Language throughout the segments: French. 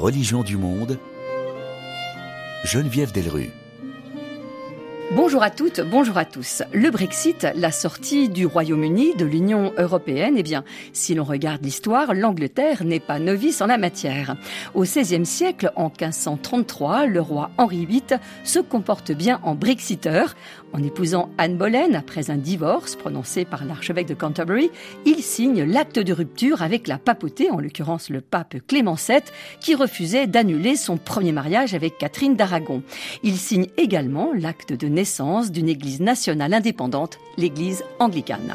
religions du monde, Geneviève Delrue. Bonjour à toutes, bonjour à tous. Le Brexit, la sortie du Royaume-Uni de l'Union européenne, eh bien, si l'on regarde l'histoire, l'Angleterre n'est pas novice en la matière. Au XVIe siècle, en 1533, le roi Henri VIII se comporte bien en brexiteur. En épousant Anne Boleyn, après un divorce prononcé par l'archevêque de Canterbury, il signe l'acte de rupture avec la papauté, en l'occurrence le pape Clément VII, qui refusait d'annuler son premier mariage avec Catherine d'Aragon. Il signe également l'acte de naissance d'une église nationale indépendante, l'église anglicane.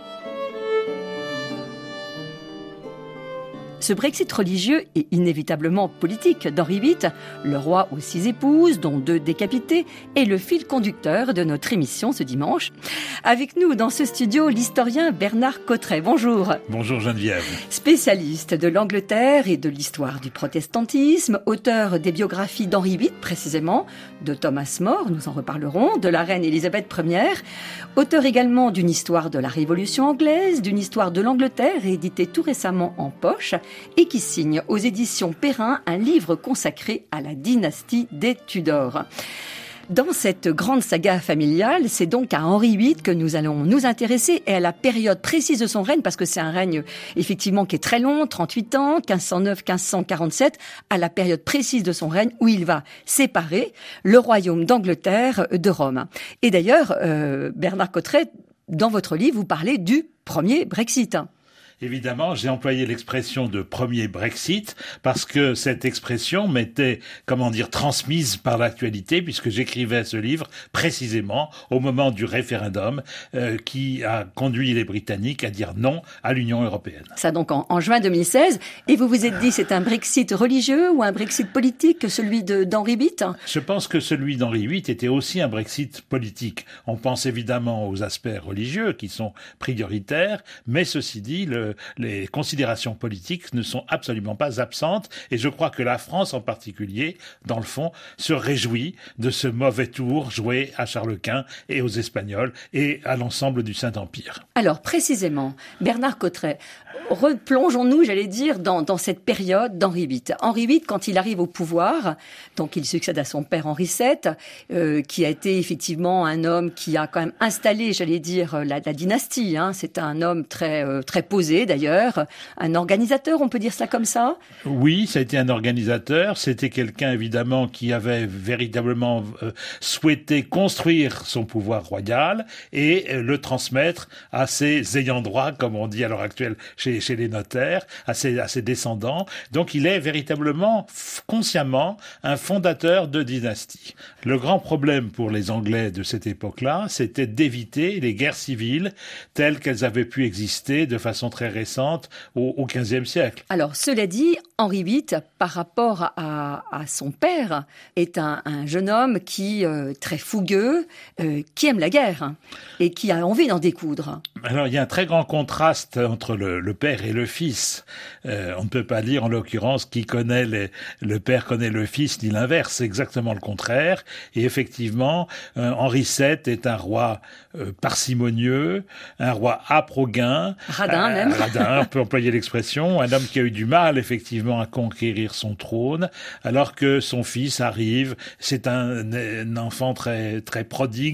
Ce Brexit religieux est inévitablement politique d'Henri VIII, le roi aux 6 épouses, dont 2 décapitées, est le fil conducteur de notre émission ce dimanche. Avec nous dans ce studio, l'historien Bernard Cotterêts. Bonjour. Bonjour Geneviève. Spécialiste de l'Angleterre et de l'histoire du protestantisme, auteur des biographies d'Henri VIII précisément, de Thomas More, nous en reparlerons, de la reine Élisabeth Ier, auteur également d'une histoire de la Révolution anglaise, d'une histoire de l'Angleterre, édité tout récemment en poche, et qui signe aux éditions Perrin un livre consacré à la dynastie des Tudors. Dans cette grande saga familiale, c'est donc à Henri VIII que nous allons nous intéresser et à la période précise de son règne, parce que c'est un règne effectivement qui est très long, 38 ans, 1509-1547, à la période précise de son règne où il va séparer le royaume d'Angleterre de Rome. Et d'ailleurs, Bernard Cotterêts, dans votre livre, vous parlez du premier Brexit. Évidemment, j'ai employé l'expression de premier Brexit parce que cette expression m'était, transmise par l'actualité, puisque j'écrivais ce livre précisément au moment du référendum qui a conduit les Britanniques à dire non à l'Union européenne. Ça donc en juin 2016. Et vous vous êtes dit, c'est un Brexit religieux ou un Brexit politique que celui d'Henri VIII ? Je pense que celui d'Henri VIII était aussi un Brexit politique. On pense évidemment aux aspects religieux qui sont prioritaires, mais ceci dit, les considérations politiques ne sont absolument pas absentes, et je crois que la France en particulier, dans le fond, se réjouit de ce mauvais tour joué à Charles Quint et aux Espagnols et à l'ensemble du Saint-Empire. Alors précisément, Bernard Cotterêts, replongeons-nous, dans cette période d'Henri VIII. Henri VIII, quand il arrive au pouvoir, donc il succède à son père Henri VII, qui a été effectivement un homme qui a quand même installé, la dynastie. C'est un homme très posé d'ailleurs, un organisateur, on peut dire ça comme ça ? Oui, ça a été un organisateur. C'était quelqu'un évidemment qui avait véritablement souhaité construire son pouvoir royal et le transmettre à ses ayants droit, comme on dit à l'heure actuelle chez les notaires, à ses descendants. Donc il est véritablement, consciemment, un fondateur de dynastie. Le grand problème pour les Anglais de cette époque-là, c'était d'éviter les guerres civiles telles qu'elles avaient pu exister de façon très récente au XVe siècle. Alors, cela dit, Henri VIII, par rapport à son père, est un jeune homme qui très fougueux, qui aime la guerre et qui a envie d'en découdre. Alors, il y a un très grand contraste entre le père et le fils. On ne peut pas dire, en l'occurrence, qui connaît le père connaît le fils, ni l'inverse. C'est exactement le contraire. Et effectivement, Henri VII est un roi parcimonieux, un roi âpre au gain. Radin, même. Radin, on peut employer l'expression. Un homme qui a eu du mal, effectivement, à conquérir son trône, alors que son fils arrive. C'est un enfant très, très prodigue,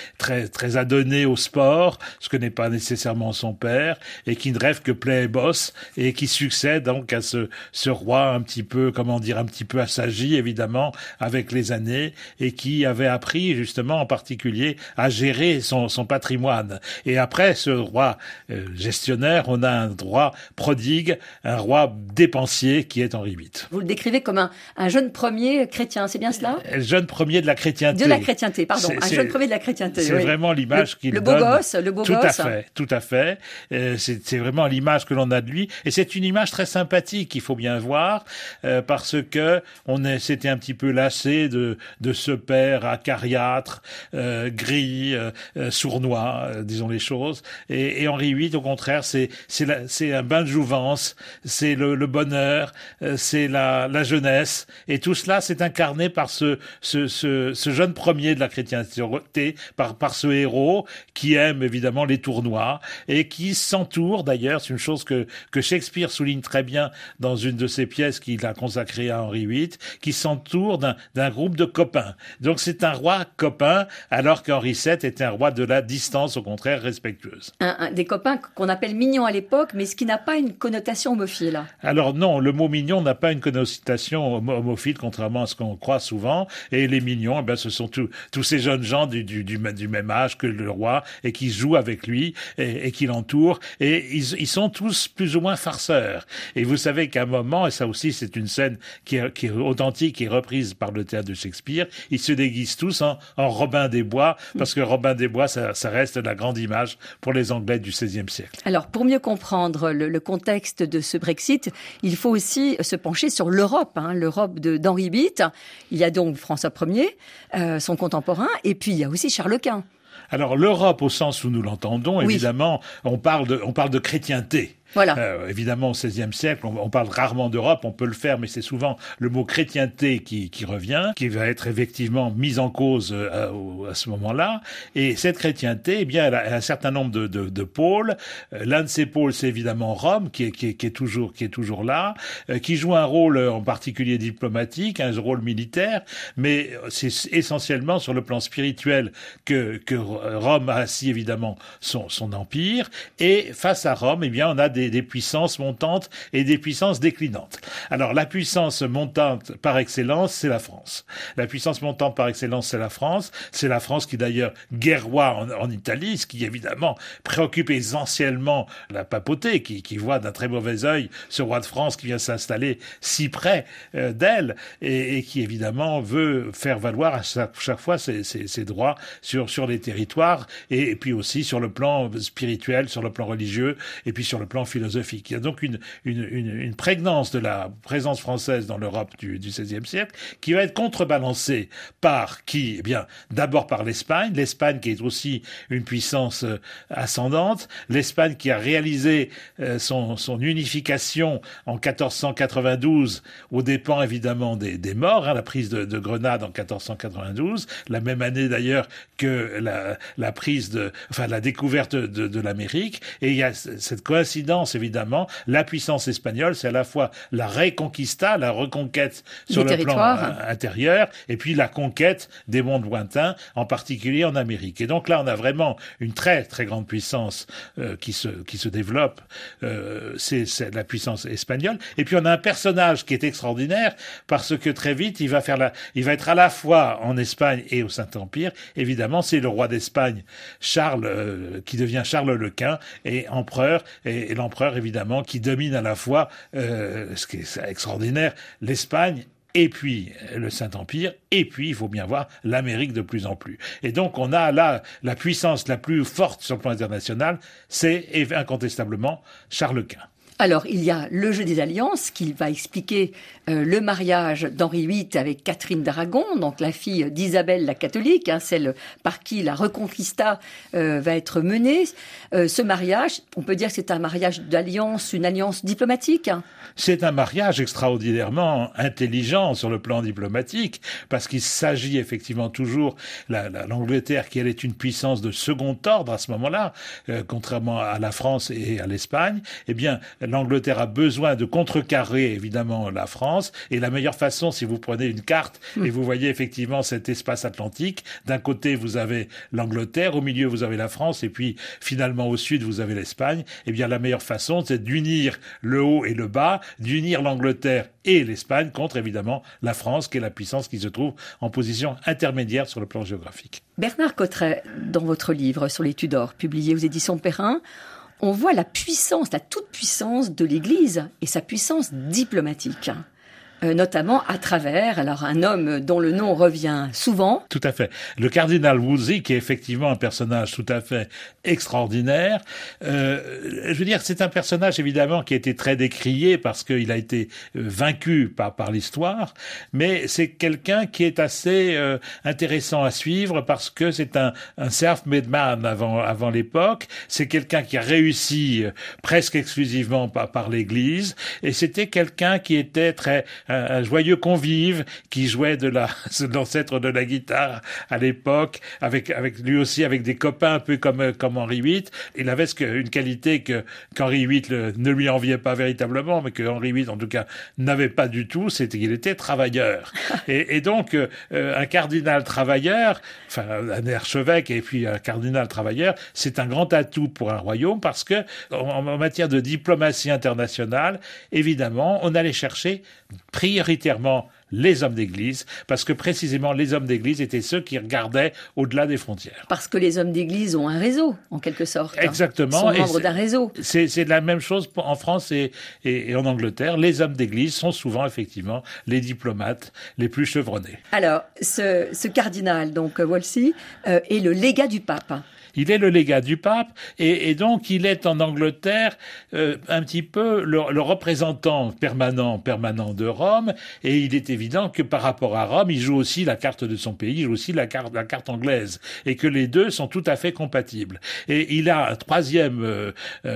très adonné au sport, ce que n'est pas nécessairement son père, et qui ne rêve que plaie et bosse, et qui succède donc à ce roi un petit peu assagi, évidemment, avec les années, et qui avait appris, justement, en particulier, à gérer son patrimoine. Et après ce roi gestionnaire, on a un roi prodigue, un roi dépensier qui est Henri VIII. Vous le décrivez comme un jeune premier chrétien, c'est bien cela ? Jeune premier de la chrétienté. De la chrétienté, pardon. Un jeune premier de la chrétienté. C'est vraiment l'image qu'il donne. Le beau gosse. Tout à fait. C'est vraiment l'image que l'on a de lui. Et c'est une image très sympathique, il faut bien voir, parce que s'était un petit peu lassé de ce père acariâtre, gris, sournois, disons les choses. Et Henri VIII, au contraire, s'est c'est un bain de jouvence, c'est le bonheur, c'est la jeunesse, et tout cela c'est incarné par ce jeune premier de la chrétienté, par ce héros qui aime évidemment les tournois et qui s'entoure d'ailleurs, c'est une chose que Shakespeare souligne très bien dans une de ses pièces qu'il a consacrée à Henri VIII, qui s'entoure d'un groupe de copains. Donc c'est un roi copain, alors qu'Henri VII était un roi de la distance, au contraire respectueuse. Des copains qu'on appelle mignons à l'époque, mais ce qui n'a pas une connotation homophile. Alors non, le mot mignon n'a pas une connotation homophile, contrairement à ce qu'on croit souvent. Et les mignons, ce sont tous ces jeunes gens du même âge que le roi et qui jouent avec lui et qui l'entourent. Et ils sont tous plus ou moins farceurs. Et vous savez qu'à un moment, et ça aussi c'est une scène qui est authentique et reprise par le théâtre de Shakespeare, ils se déguisent tous en Robin des Bois, parce que Robin des Bois, ça reste la grande image pour les Anglais du XVIe siècle. Alors, pour mieux comprendre le contexte de ce Brexit, il faut aussi se pencher sur l'Europe, l'Europe d'Henri VIII. Il y a donc François Ier, son contemporain, et puis il y a aussi Charles Quint. Alors, l'Europe, au sens où nous l'entendons, évidemment, on parle de chrétienté. Voilà. Évidemment, au XVIe siècle, on parle rarement d'Europe, on peut le faire, mais c'est souvent le mot chrétienté qui revient, qui va être effectivement mis en cause à ce moment-là. Et cette chrétienté, elle a un certain nombre de pôles. L'un de ces pôles, c'est évidemment Rome, qui est toujours là, qui joue un rôle en particulier diplomatique, un rôle militaire, mais c'est essentiellement sur le plan spirituel que Rome a assis évidemment son empire. Et face à Rome, on a des puissances montantes et des puissances déclinantes. Alors, la puissance montante par excellence, c'est la France. La puissance montante par excellence, c'est la France. C'est la France qui, d'ailleurs, guerroie en Italie, ce qui, évidemment, préoccupe essentiellement la papauté, qui voit d'un très mauvais œil ce roi de France qui vient s'installer si près d'elle et qui, évidemment, veut faire valoir à chaque fois ses droits sur les territoires et puis aussi sur le plan spirituel, sur le plan religieux et puis sur le plan philosophique. Il y a donc une prégnance de la présence française dans l'Europe du XVIe siècle qui va être contrebalancée par qui? D'abord par l'Espagne qui est aussi une puissance ascendante, l'Espagne qui a réalisé son unification en 1492 aux dépens évidemment des morts, la prise de Grenade en 1492, la même année d'ailleurs que la prise la découverte de l'Amérique, et il y a cette coïncidence évidemment. La puissance espagnole, c'est à la fois la reconquista, la reconquête sur le plan intérieur, et puis la conquête des mondes lointains, en particulier en Amérique. Et donc là, on a vraiment une très très grande puissance qui se développe. C'est la puissance espagnole. Et puis on a un personnage qui est extraordinaire parce que très vite, il va être à la fois en Espagne et au Saint-Empire. Évidemment, c'est le roi d'Espagne, Charles, qui devient Charles le Quint, et empereur, et l'empereur évidemment qui domine à la fois, ce qui est extraordinaire, l'Espagne et puis le Saint-Empire, et puis il faut bien voir l'Amérique de plus en plus. Et donc on a là la puissance la plus forte sur le plan international, c'est incontestablement Charles Quint. Alors, il y a le jeu des alliances qui va expliquer le mariage d'Henri VIII avec Catherine d'Aragon, donc la fille d'Isabelle la catholique, celle par qui la Reconquista va être menée. Ce mariage, on peut dire que c'est un mariage d'alliance, une alliance diplomatique. C'est un mariage extraordinairement intelligent sur le plan diplomatique, parce qu'il s'agit effectivement toujours, l'Angleterre qui elle est une puissance de second ordre à ce moment-là, contrairement à la France et à l'Espagne, l'Angleterre a besoin de contrecarrer évidemment la France, et la meilleure façon, si vous prenez une carte et vous voyez effectivement cet espace atlantique, d'un côté vous avez l'Angleterre, au milieu vous avez la France, et puis finalement au sud vous avez l'Espagne, la meilleure façon c'est d'unir le haut et le bas, d'unir l'Angleterre et l'Espagne contre évidemment la France, qui est la puissance qui se trouve en position intermédiaire sur le plan géographique. Bernard Cotterêts, dans votre livre sur les Tudors, publié aux éditions Perrin, on voit la puissance, la toute-puissance de l'Église et sa puissance diplomatique. notamment à travers, alors un homme dont le nom revient souvent. Tout à fait. Le cardinal Wolsey, qui est effectivement un personnage tout à fait extraordinaire. Je veux dire, c'est un personnage évidemment qui a été très décrié parce qu'il a été vaincu par l'histoire, mais c'est quelqu'un qui est assez intéressant à suivre parce que c'est un self-made man avant l'époque. C'est quelqu'un qui a réussi presque exclusivement par l'Église, et c'était quelqu'un qui était un joyeux convive, qui jouait l'ancêtre de la guitare à l'époque, avec lui aussi avec des copains un peu comme Henri VIII. Il avait une qualité qu'Henri VIII ne lui enviait pas véritablement, mais que Henri VIII en tout cas n'avait pas du tout, c'était qu'il était travailleur. et donc un cardinal travailleur, enfin un archevêque et puis un cardinal travailleur, c'est un grand atout pour un royaume parce que en matière de diplomatie internationale, évidemment, on allait chercher prioritairement les hommes d'église, parce que précisément les hommes d'église étaient ceux qui regardaient au-delà des frontières. Parce que les hommes d'église ont un réseau, en quelque sorte. Exactement. Ils sont membres d'un réseau. C'est la même chose en France et en Angleterre. Les hommes d'église sont souvent, effectivement, les diplomates les plus chevronnés. Alors, ce cardinal, donc Wolsey, est le légat du pape. Il est le légat du pape et donc il est en Angleterre un petit peu le représentant permanent de Rome, et il est évident que par rapport à Rome, il joue aussi la carte de son pays, il joue aussi la carte anglaise, et que les deux sont tout à fait compatibles. Et il a un troisième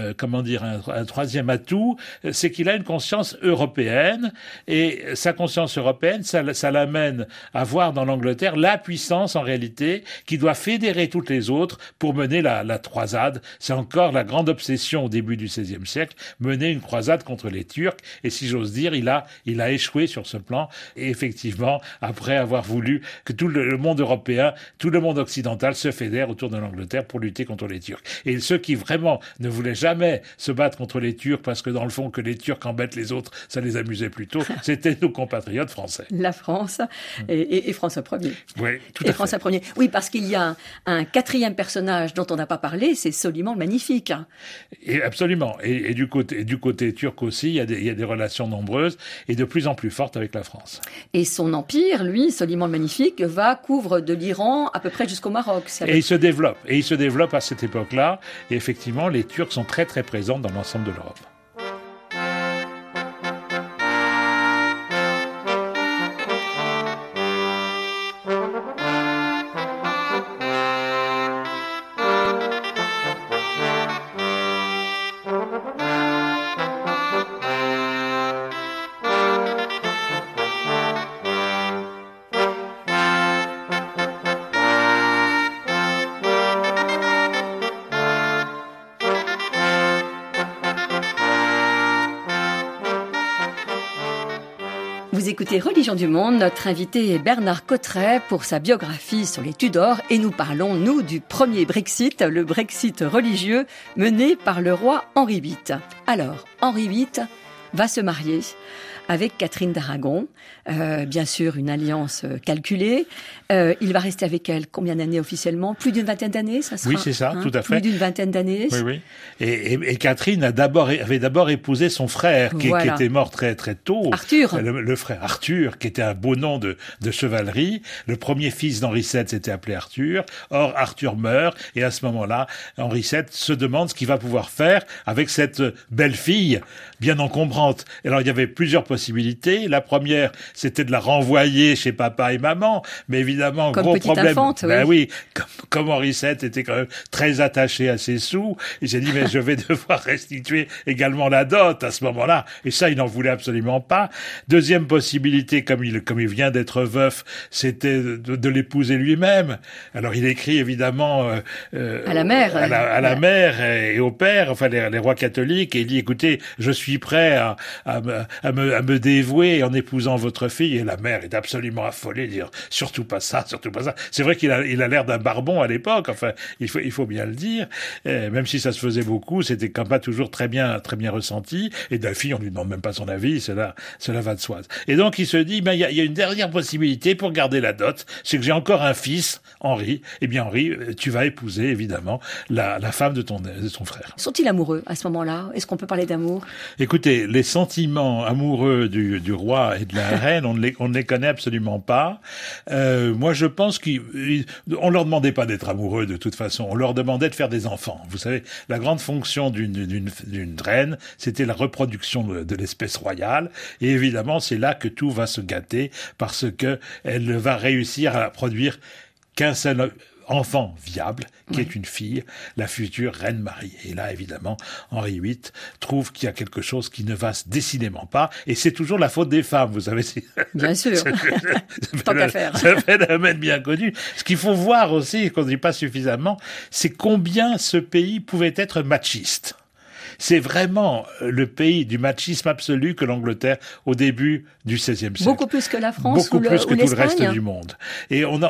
un troisième atout, c'est qu'il a une conscience européenne, et sa conscience européenne, ça l'amène à voir dans l'Angleterre la puissance en réalité qui doit fédérer toutes les autres pour mener la croisade. C'est encore la grande obsession au début du XVIe siècle, mener une croisade contre les Turcs, et si j'ose dire, il a échoué sur ce plan, et effectivement, après avoir voulu que tout le monde européen, tout le monde occidental se fédère autour de l'Angleterre pour lutter contre les Turcs. Et ceux qui vraiment ne voulaient jamais se battre contre les Turcs, parce que dans le fond, que les Turcs embêtent les autres, ça les amusait plutôt, c'était nos compatriotes français. La France et François Ier. Oui, tout à fait. François Ier. Oui, parce qu'il y a un quatrième personnage dont on n'a pas parlé, c'est Soliman le Magnifique. Et absolument. Et du côté turc aussi, il y a des relations nombreuses et de plus en plus fortes avec la France. Et son empire, lui, Soliman le Magnifique, couvre de l'Iran à peu près jusqu'au Maroc. Et il se développe. Et il se développe à cette époque-là. Et effectivement, les Turcs sont très très présents dans l'ensemble de l'Europe. Vous écoutez Religion du Monde, notre invité est Bernard Cotterêts pour sa biographie sur les Tudors, et nous parlons, nous, du premier Brexit, le Brexit religieux mené par le roi Henri VIII. Alors, Henri VIII va se marier avec Catherine d'Aragon, bien sûr une alliance calculée. Il va rester avec elle combien d'années officiellement? Plus d'une vingtaine d'années, ça sera? Oui, c'est ça, tout à fait. Plus d'une vingtaine d'années. Oui. Et Catherine avait d'abord épousé son frère, qui était mort très très tôt. Arthur. Le frère Arthur, qui était un beau nom de chevalerie. Le premier fils d'Henri VII s'était appelé Arthur. Or, Arthur meurt, et à ce moment-là, Henri VII se demande ce qu'il va pouvoir faire avec cette belle-fille bien encombrante. Alors, il y avait plusieurs possibilités. La première, c'était de la renvoyer chez papa et maman, mais évidemment, comme gros petite problème. Infante, Ben oui, comme Henri VII était quand même très attaché à ses sous, il s'est dit mais je vais devoir restituer également la dot à ce moment-là, et ça il n'en voulait absolument pas. Deuxième possibilité, comme il vient d'être veuf, c'était de l'épouser lui-même. Alors il écrit évidemment à la mère, à la mère et au père, enfin les rois catholiques, et il dit écoutez, je suis prêt à me dévouer en épousant votre fille. Et la mère est absolument affolée, dire surtout pas ça, surtout pas ça. C'est vrai qu'il a l'air d'un barbon à l'époque, enfin il faut bien le dire, même si ça se faisait beaucoup, c'était quand même pas toujours très bien ressenti, et d'un fille on lui demande même pas son avis, cela va de soi. Et donc il se dit il y a une dernière possibilité pour garder la dot, c'est que j'ai encore un fils, Henri. Eh bien Henri, tu vas épouser évidemment la femme de ton frère. Sont-ils amoureux à ce moment-là? Est-ce qu'on peut parler d'amour? Écoutez, les sentiments amoureux amoureux du roi et de la reine, on ne les connaît absolument pas. Moi, je pense qu'on leur demandait pas d'être amoureux de toute façon. On leur demandait de faire des enfants. Vous savez, la grande fonction d'une reine, c'était la reproduction de l'espèce royale. Et évidemment, c'est là que tout va se gâter parce que elle va réussir à produire qu'un seul enfant viable, qui est une fille, la future reine Marie. Et là, évidemment, Henri VIII trouve qu'il y a quelque chose qui ne va décidément pas, et c'est toujours la faute des femmes, vous savez. Bien sûr. Tant qu'à faire. Ça fait un domaine bien connu. Ce qu'il faut voir aussi, qu'on ne dit pas suffisamment, c'est combien ce pays pouvait être machiste. C'est vraiment le pays du machisme absolu que l'Angleterre au début du XVIe siècle. Beaucoup plus que la France ou l'Espagne. Beaucoup plus que tout le reste du monde. Et on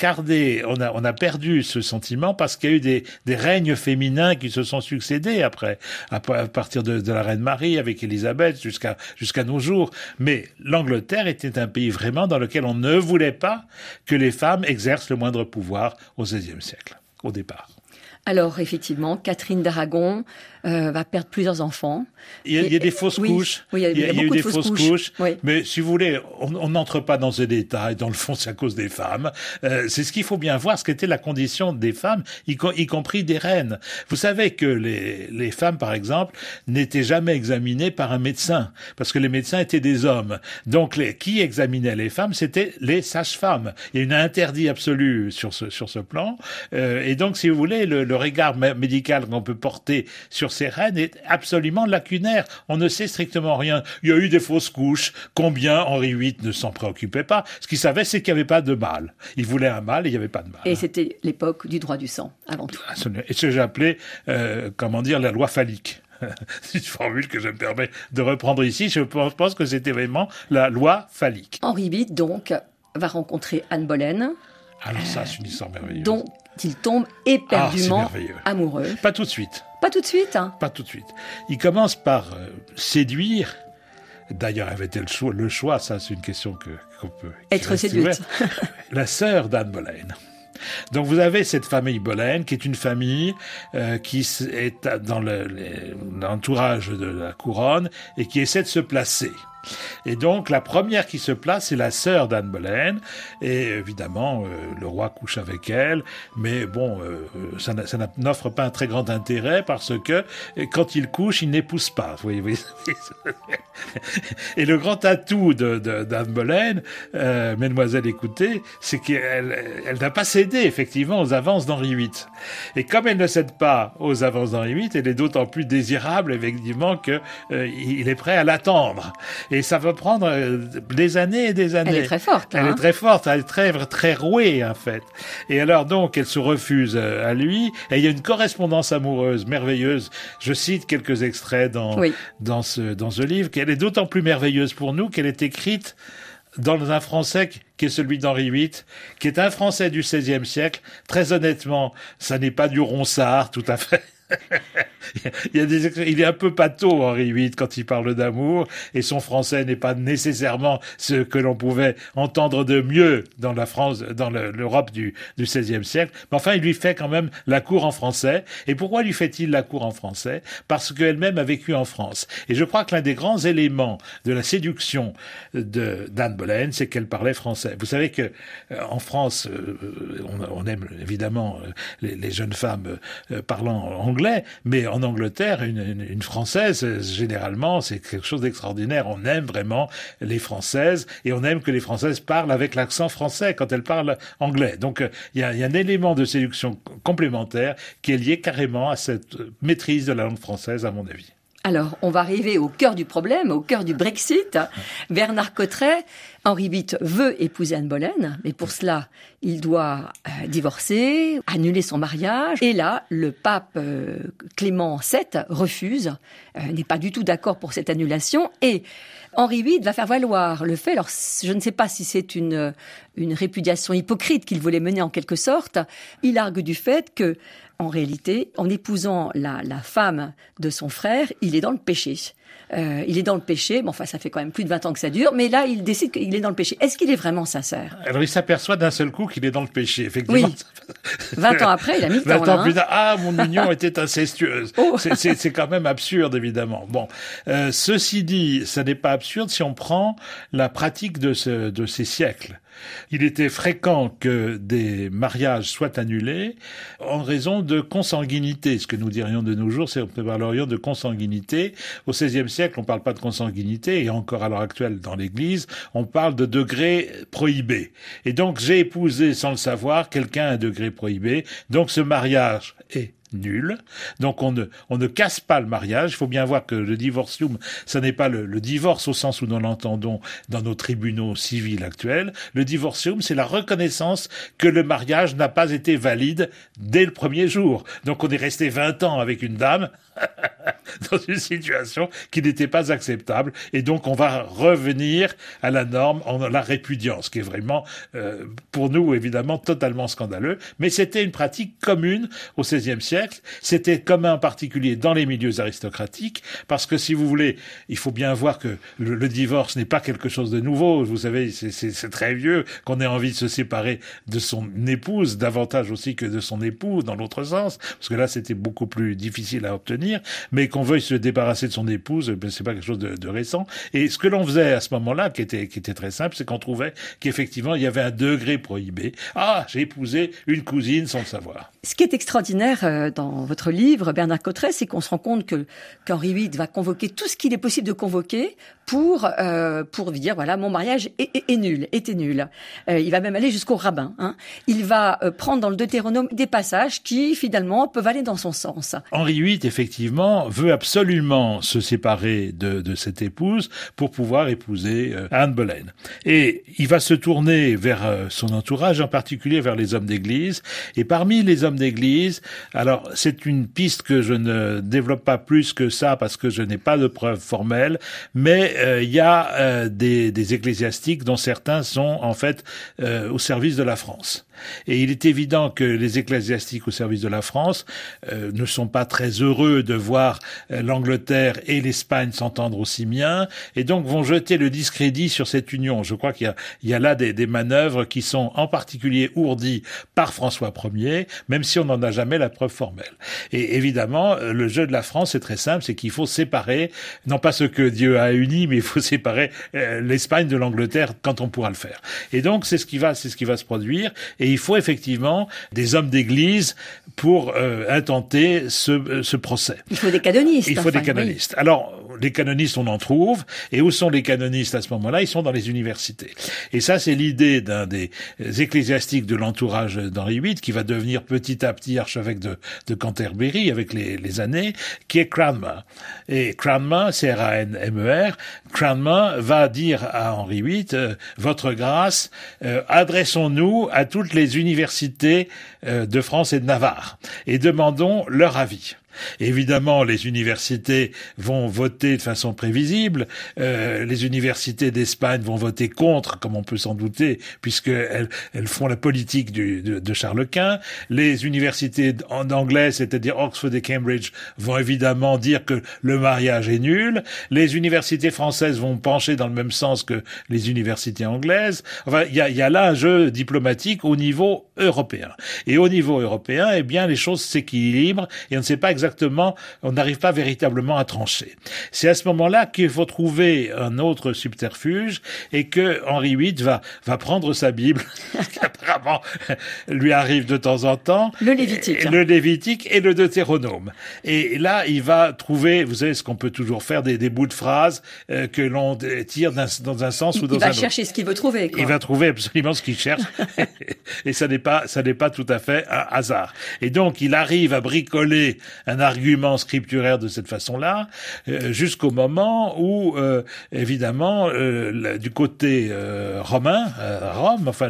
a perdu ce sentiment parce qu'il y a eu des règnes féminins qui se sont succédés après, à partir de la reine Marie avec Élisabeth jusqu'à nos jours. Mais l'Angleterre était un pays vraiment dans lequel on ne voulait pas que les femmes exercent le moindre pouvoir au XVIe siècle, au départ. Alors, effectivement, Catherine d'Aragon va perdre plusieurs enfants. Il y a des fausses couches. Oui, il y a eu des fausses couches. Oui. Mais si vous voulez, on n'entre pas dans ces détails. Dans le fond, c'est à cause des femmes. C'est ce qu'il faut bien voir, ce qu'était la condition des femmes, y compris des reines. Vous savez que les femmes, par exemple, n'étaient jamais examinées par un médecin, parce que les médecins étaient des hommes. Donc, qui examinait les femmes, c'était les sages-femmes. Il y a une interdit absolu sur ce plan. Et donc, si vous voulez, le regard médical qu'on peut porter sur ces reines est absolument lacunaire. On ne sait strictement rien. Il y a eu des fausses couches. Combien Henri VIII ne s'en préoccupait pas. Ce qu'il savait, c'est qu'il n'y avait pas de mâle. Il voulait un mâle et il n'y avait pas de mâle. Et c'était l'époque du droit du sang, avant tout. Et ce que j'ai appelé, la loi phallique. C'est une formule que je me permets de reprendre ici. Je pense que c'était vraiment la loi phallique. Henri VIII, donc, va rencontrer Anne Boleyn. Alors ça, c'est une histoire merveilleuse. Dont il tombe éperdument amoureux. Pas tout de suite. Pas tout de suite, hein. Pas tout de suite. Il commence par séduire. D'ailleurs, avait-elle le choix? Ça, c'est une question qu'on peut... Être séduite. La sœur d'Anne Boleyn. Donc vous avez cette famille Boleyn, qui est une famille qui est dans l'entourage de la couronne et qui essaie de se placer. Et donc la première qui se place, c'est la sœur d'Anne Boleyn, et évidemment le roi couche avec elle, mais bon, ça n'offre pas un très grand intérêt parce que quand il couche, il n'épouse pas. Vous voyez. Et le grand atout d'Anne Boleyn, mesdemoiselles, écoutez, c'est qu'elle n'a pas cédé effectivement aux avances d'Henri VIII. Et comme elle ne cède pas aux avances d'Henri VIII, elle est d'autant plus désirable effectivement que il est prêt à l'attendre. Et ça va prendre des années et des années. Elle est très forte. Elle est très forte, elle est très, très rouée, en fait. Et alors, donc, elle se refuse à lui. Et il y a une correspondance amoureuse merveilleuse. Je cite quelques extraits dans ce livre, qu'elle est d'autant plus merveilleuse pour nous qu'elle est écrite dans un français qui est celui d'Henri VIII, qui est un français du XVIe siècle. Très honnêtement, ça n'est pas du Ronsard, tout à fait. Il est un peu pâteau, Henri VIII, quand il parle d'amour, et son français n'est pas nécessairement ce que l'on pouvait entendre de mieux dans la France, dans l'Europe du XVIe siècle. Mais enfin, il lui fait quand même la cour en français. Et pourquoi lui fait-il la cour en français? Parce qu'elle-même a vécu en France. Et je crois que l'un des grands éléments de la séduction d'Anne Boleyn, c'est qu'elle parlait français. Vous savez que en France, on aime évidemment les jeunes femmes parlant anglais, mais en Angleterre, une Française, généralement, c'est quelque chose d'extraordinaire. On aime vraiment les Françaises, et on aime que les Françaises parlent avec l'accent français quand elles parlent anglais. Donc, il y a un élément de séduction complémentaire qui est lié carrément à cette maîtrise de la langue française, à mon avis. Alors, on va arriver au cœur du problème, au cœur du Brexit. Bernard Cotteray, Henri VIII veut épouser Anne Boleyn, mais pour cela, il doit divorcer, annuler son mariage. Et là, le pape Clément VII refuse, n'est pas du tout d'accord pour cette annulation. Et Henri VIII va faire valoir le fait, alors je ne sais pas si c'est une répudiation hypocrite qu'il voulait mener en quelque sorte, il argue du fait que, en réalité, en épousant la femme de son frère, il est dans le péché. Il est dans le péché, bon, enfin ça fait quand même plus de 20 ans que ça dure, mais là il décide qu'il est dans le péché. Est-ce qu'il est vraiment sincère? Alors il s'aperçoit d'un seul coup qu'il est dans le péché, effectivement. Oui. 20 ans après, il a mis le 20 temps, là, ans plus tard, mon union était incestueuse. Oh. C'est quand même absurde, évidemment. Bon, ceci dit, ça n'est pas absurde si on prend la pratique de ces siècles. Il était fréquent que des mariages soient annulés en raison de consanguinité. Ce que nous dirions de nos jours, c'est que nous parlerions de consanguinité. Au XVIe siècle, on ne parle pas de consanguinité, et encore à l'heure actuelle dans l'Église, on parle de degré prohibé. Et donc, j'ai épousé sans le savoir quelqu'un à un degré prohibé. Donc, ce mariage est nul. Donc on ne casse pas le mariage. Il faut bien voir que le divorcium, ça n'est pas le divorce au sens où nous l'entendons dans nos tribunaux civils actuels. Le divorcium, c'est la reconnaissance que le mariage n'a pas été valide dès le premier jour. Donc on est resté 20 ans avec une dame dans une situation qui n'était pas acceptable, et donc on va revenir à la norme en la répudiant, ce qui est vraiment pour nous évidemment totalement scandaleux, mais c'était une pratique commune au XVIe siècle. C'était commun en particulier dans les milieux aristocratiques, parce que si vous voulez, il faut bien voir que le divorce n'est pas quelque chose de nouveau. Vous savez, c'est très vieux qu'on ait envie de se séparer de son épouse, davantage aussi que de son époux dans l'autre sens, parce que là c'était beaucoup plus difficile à obtenir, mais qu'on veuille se débarrasser de son épouse, c'est pas quelque chose de récent. Et ce que l'on faisait à ce moment-là, qui était très simple, c'est qu'on trouvait qu'effectivement il y avait un degré prohibé. Ah, j'ai épousé une cousine sans le savoir. Ce qui est extraordinaire dans votre livre, Bernard Cotterêts, c'est qu'on se rend compte qu'Henri VIII va convoquer tout ce qu'il est possible de convoquer pour dire voilà, mon mariage était nul. Il va même aller jusqu'au rabbin. Il va prendre dans le Deutéronome des passages qui finalement peuvent aller dans son sens. Henri VIII effectivement veut absolument se séparer de cette épouse pour pouvoir épouser Anne Boleyn. Et il va se tourner vers son entourage, en particulier vers les hommes d'église. Et parmi les hommes d'église, alors c'est une piste que je ne développe pas plus que ça parce que je n'ai pas de preuves formelles, mais il y a des ecclésiastiques dont certains sont en fait au service de la France. Et il est évident que les ecclésiastiques au service de la France ne sont pas très heureux de voir l'Angleterre et l'Espagne s'entendre aussi bien, et donc vont jeter le discrédit sur cette union. Je crois qu'il y a là des manœuvres qui sont en particulier ourdies par François Ier, même si on n'en a jamais la preuve formelle. Et évidemment, le jeu de la France, c'est très simple, c'est qu'il faut séparer, non pas ce que Dieu a uni, mais il faut séparer l'Espagne de l'Angleterre quand on pourra le faire. Et donc, c'est ce qui va se produire, et il faut effectivement des hommes d'église pour intenter ce procès. Il faut des canonistes. Il faut des canonistes. Oui. Alors, les canonistes, on en trouve. Et où sont les canonistes à ce moment-là? Ils sont dans les universités. Et ça, c'est l'idée d'un des ecclésiastiques de l'entourage d'Henri VIII, qui va devenir petit à petit archevêque de Canterbury avec les années, qui est Cranmer. Et Cranmer, C-R-A-N-M-E-R, Cranmer va dire à Henri VIII, votre grâce, adressons-nous à toutes les universités de France et de Navarre et demandons leur avis. Évidemment, les universités vont voter de façon prévisible. Les universités d'Espagne vont voter contre, comme on peut s'en douter, puisqu'elles font la politique de Charles Quint. Les universités anglaises, c'est-à-dire Oxford et Cambridge, vont évidemment dire que le mariage est nul. Les universités françaises vont pencher dans le même sens que les universités anglaises. Enfin, il y a là un jeu diplomatique au niveau européen. Et au niveau européen, eh bien, les choses s'équilibrent et on ne sait pas exactement, on n'arrive pas véritablement à trancher. C'est à ce moment-là qu'il faut trouver un autre subterfuge et que Henri VIII va prendre sa Bible, qui apparemment lui arrive de temps en temps. Le Lévitique. Le Lévitique et le Deutéronome. Et là, il va trouver, vous savez, ce qu'on peut toujours faire, des bouts de phrases que l'on tire dans un sens ou dans un autre. Il va chercher ce qu'il veut trouver, quoi. Il va trouver absolument ce qu'il cherche. Et ça n'est pas tout à fait un hasard. Et donc, il arrive à bricoler un argument scripturaire de cette façon-là, jusqu'au moment où, évidemment, du côté romain, Rome, enfin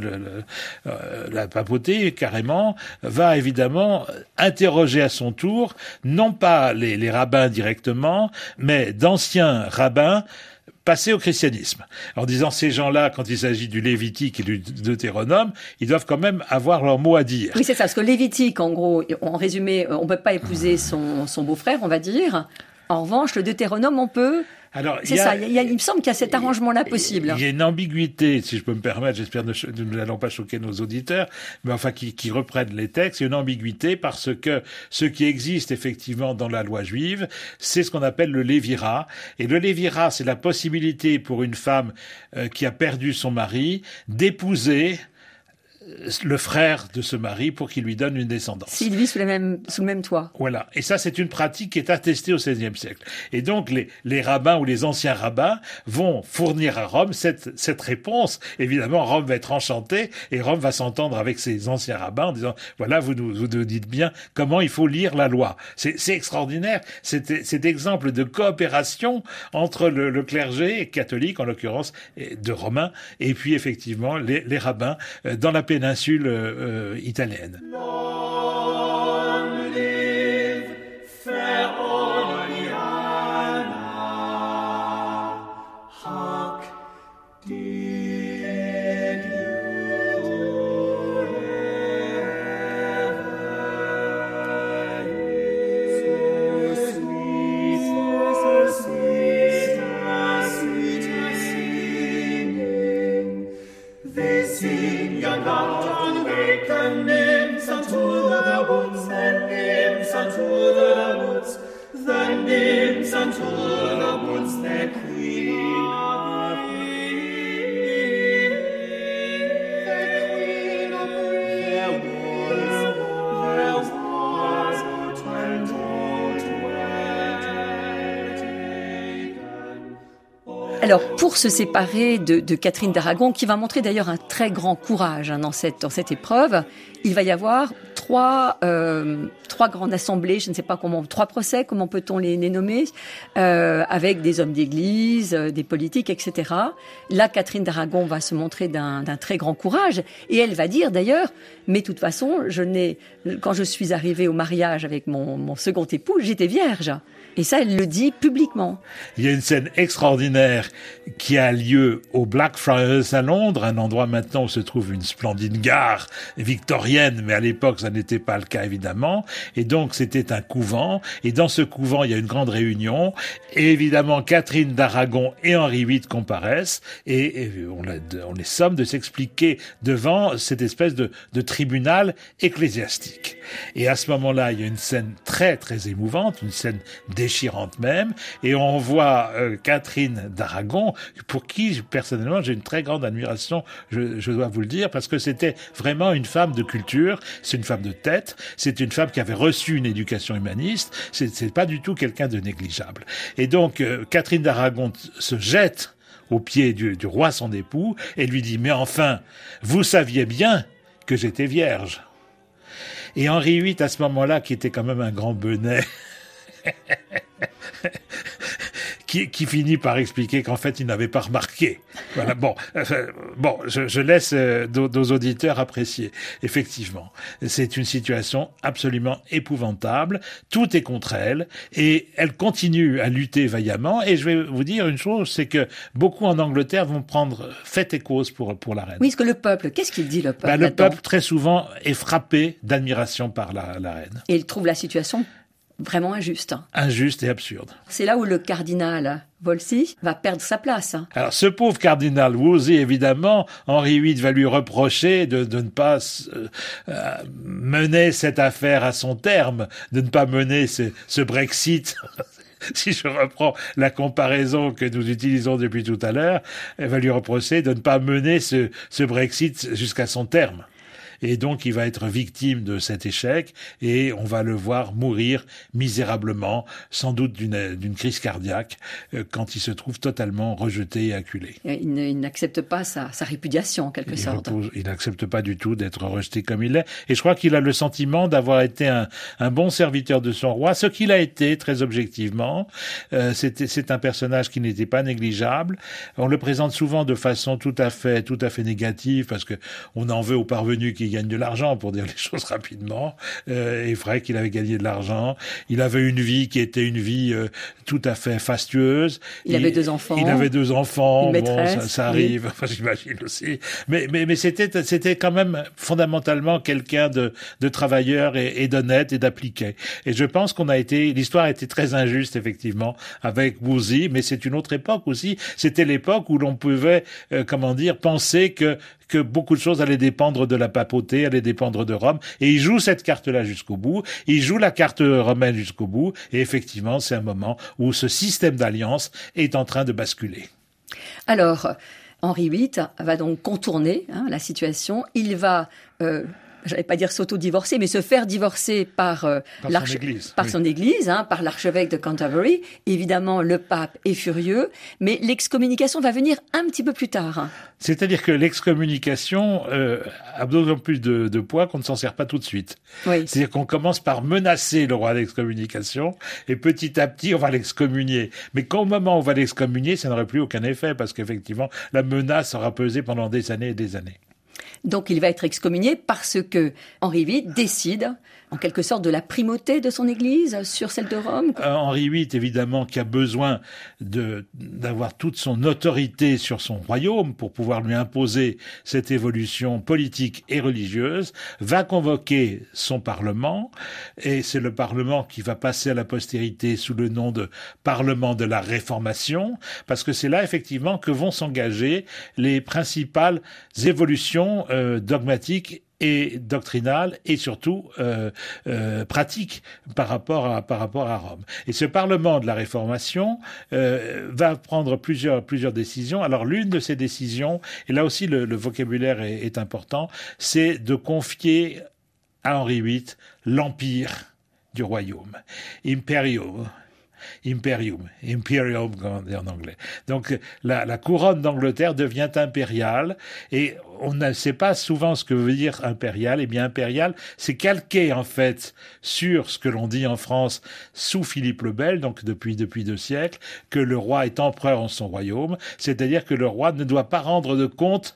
la papauté carrément, va évidemment interroger à son tour, non pas les rabbins directement, mais d'anciens rabbins passer au christianisme. En disant, ces gens-là, quand il s'agit du Lévitique et du Deutéronome, ils doivent quand même avoir leur mot à dire. Oui, c'est ça, parce que Lévitique, en gros, en résumé, on peut pas épouser son beau-frère, on va dire. En revanche, le Deutéronome, on peut... Alors, c'est ça, il me semble qu'il y a cet arrangement-là possible. Il y a une ambiguïté, si je peux me permettre, j'espère que nous n'allons pas choquer nos auditeurs, mais enfin qui reprennent les textes, il y a une ambiguïté parce que ce qui existe effectivement dans la loi juive, c'est ce qu'on appelle le lévira. Et le lévira, c'est la possibilité pour une femme qui a perdu son mari d'épouser le frère de ce mari pour qu'il lui donne une descendance. S'il vit sous le même toit. Voilà. Et ça, c'est une pratique qui est attestée au XVIe siècle. Et donc, les rabbins ou les anciens rabbins vont fournir à Rome cette réponse. Évidemment, Rome va être enchantée et Rome va s'entendre avec ses anciens rabbins en disant, voilà, vous nous dites bien comment il faut lire la loi. C'est extraordinaire. Cet exemple de coopération entre le clergé catholique, en l'occurrence, de Romains, et puis, effectivement, les rabbins dans la péninsule italienne. Alors, pour se séparer de Catherine d'Aragon, qui va montrer d'ailleurs un très grand courage dans cette épreuve, il va y avoir trois grandes assemblées, je ne sais pas comment, 3 procès, comment peut-on les nommer, avec des hommes d'église, des politiques, etc. Là, Catherine d'Aragon va se montrer d'un très grand courage, et elle va dire d'ailleurs, mais de toute façon, quand je suis arrivée au mariage avec mon second époux, j'étais vierge. Et ça, elle le dit publiquement. Il y a une scène extraordinaire qui a lieu au Blackfriars à Londres, un endroit maintenant où se trouve une splendide gare victorienne, mais à l'époque, ça n'était pas le cas, évidemment. Et donc, c'était un couvent. Et dans ce couvent, il y a une grande réunion. Et évidemment, Catherine d'Aragon et Henri VIII comparaissent. Et on les somme de s'expliquer devant cette espèce de tribunal ecclésiastique. Et à ce moment-là, il y a une scène très, très émouvante, une scène déchirante même, et on voit Catherine d'Aragon, pour qui, personnellement, j'ai une très grande admiration, je dois vous le dire, parce que c'était vraiment une femme de culture, c'est une femme de tête, c'est une femme qui avait reçu une éducation humaniste, c'est pas du tout quelqu'un de négligeable. Et donc, Catherine d'Aragon se jette aux pieds du roi son époux, et lui dit, mais enfin, vous saviez bien que j'étais vierge. Et Henri VIII, à ce moment-là, qui était quand même un grand benet, qui finit par expliquer qu'en fait il n'avait pas remarqué. Voilà. Bon, je laisse nos auditeurs apprécier. Effectivement, c'est une situation absolument épouvantable. Tout est contre elle et elle continue à lutter vaillamment. Et je vais vous dire une chose, c'est que beaucoup en Angleterre vont prendre fait et cause pour la reine. Oui, parce que le peuple, qu'est-ce qu'il dit le peuple? Le peuple très souvent est frappé d'admiration par la reine. Et il trouve la situation vraiment injuste. Injuste et absurde. C'est là où le cardinal Wolsey va perdre sa place. Alors, ce pauvre cardinal Wolsey, évidemment, Henri VIII va lui reprocher de ne pas mener cette affaire à son terme, de ne pas mener ce Brexit. Si je reprends la comparaison que nous utilisons depuis tout à l'heure, elle va lui reprocher de ne pas mener ce Brexit jusqu'à son terme. Et donc, il va être victime de cet échec et on va le voir mourir misérablement, sans doute d'une crise cardiaque, quand il se trouve totalement rejeté et acculé. Il n'accepte pas sa répudiation, en quelque sorte. Il n'accepte pas du tout d'être rejeté comme il est. Et je crois qu'il a le sentiment d'avoir été un bon serviteur de son roi, ce qu'il a été, très objectivement. C'est un personnage qui n'était pas négligeable. On le présente souvent de façon tout à fait négative, parce que on en veut aux parvenus qui gagne de l'argent, pour dire les choses rapidement. Est vrai qu'il avait gagné de l'argent. Il avait une vie qui était une vie tout à fait fastueuse. Il avait 2 enfants. Il avait 2 enfants. Une maîtresse, bon, ça arrive. Oui. Enfin, j'imagine aussi. Mais c'était quand même fondamentalement quelqu'un de travailleur et d'honnête et d'appliqué. Et je pense l'histoire a été très injuste, effectivement, avec Wolsey, mais c'est une autre époque aussi. C'était l'époque où l'on pouvait, penser que beaucoup de choses allaient dépendre de la papauté, allaient dépendre de Rome. Et il joue cette carte-là jusqu'au bout. Il joue la carte romaine jusqu'au bout. Et effectivement, c'est un moment où ce système d'alliance est en train de basculer. Alors, Henri VIII va donc contourner la situation. Il va... j'allais pas dire s'auto-divorcer, mais se faire divorcer par son église, par l'archevêque de Canterbury. Évidemment, le pape est furieux, mais l'excommunication va venir un petit peu plus tard. C'est-à-dire que l'excommunication a d'autant plus de poids qu'on ne s'en sert pas tout de suite. Oui. C'est-à-dire qu'on commence par menacer le roi d'excommunication et petit à petit, on va l'excommunier. Mais qu'au moment où on va l'excommunier, ça n'aurait plus aucun effet parce qu'effectivement, la menace aura pesé pendant des années et des années. Donc il va être excommunié parce que Henri VIII décide, en quelque sorte, de la primauté de son Église sur celle de Rome. Henri VIII, évidemment, qui a besoin d'avoir toute son autorité sur son royaume pour pouvoir lui imposer cette évolution politique et religieuse, va convoquer son Parlement, et c'est le Parlement qui va passer à la postérité sous le nom de Parlement de la Réformation, parce que c'est là, effectivement, que vont s'engager les principales évolutions dogmatiques et doctrinales et surtout pratiques par rapport à Rome. Et ce Parlement de la Réformation va prendre plusieurs décisions. Alors l'une de ces décisions, et là aussi le vocabulaire est important, c'est de confier à Henri VIII l'empire du royaume. Imperium, comme on dit en anglais. Donc la couronne d'Angleterre devient impériale et on ne sait pas souvent ce que veut dire impérial. Eh bien impérial, c'est calqué en fait sur ce que l'on dit en France sous Philippe le Bel, donc depuis 2 siècles, que le roi est empereur en son royaume, c'est-à-dire que le roi ne doit pas rendre de compte